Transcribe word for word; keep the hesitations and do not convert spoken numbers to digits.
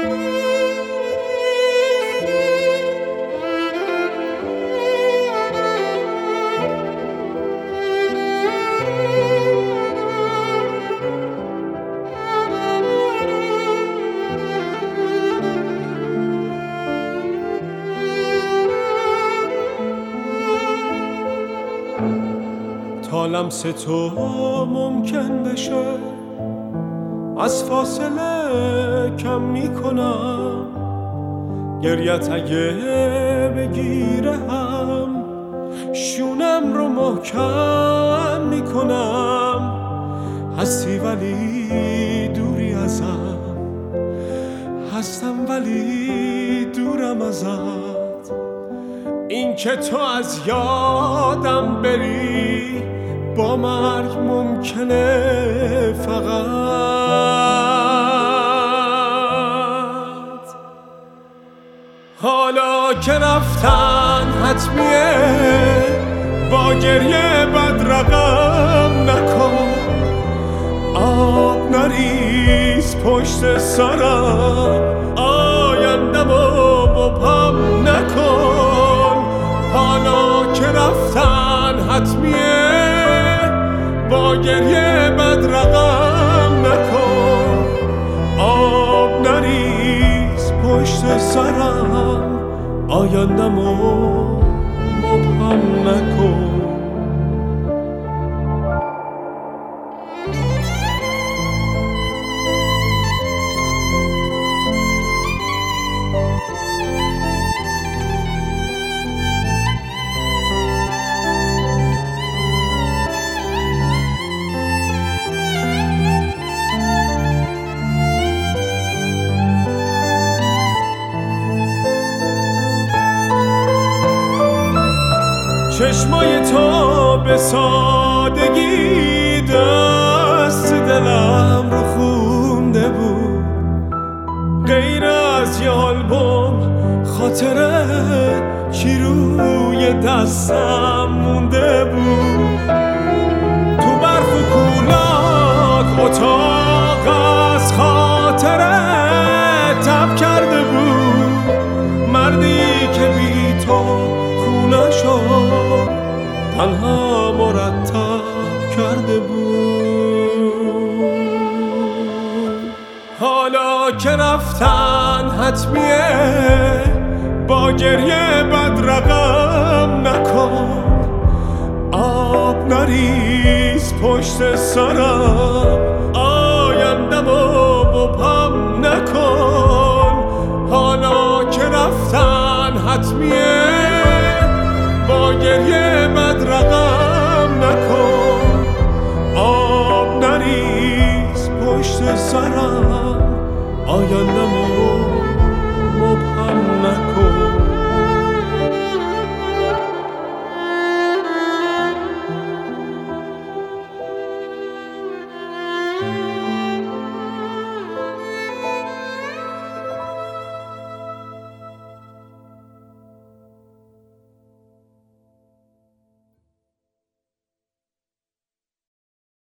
تا لمس تو ممکن بشه از فاصله کم میکنم، گریت اگه بگیره هم شونم رو محکم میکنم. هستی ولی دوری ازم، هستم ولی دورم ازت. این که تو از یادم بری با مرگ ممکنه فقط. حالا که رفتن حتمیه با گریه بد رقم نکن. آب نریز پشت سرم، آیندمو مبهم نکن. حالا که رفتن حتمیه با گریه بد رقم نکن. آب نریز پشت سرم، آیندمو مبهم نکن. چشمای تو به سادگی دست دلم رو خونده بود. غیر از یه آلبوم خاطره چی روی دستم مونده بود. تو برف و کولاک اتاق از خاطره تب کرده بود. مردی که بی تو خونه شد تنها مرتب کرده بود. حالا که رفتن حتمیه با گریه بد رقم نکن. آب نریز پشت سرم، آیندمو مبهم نکن. حالا که رفتن حتمیه با گریه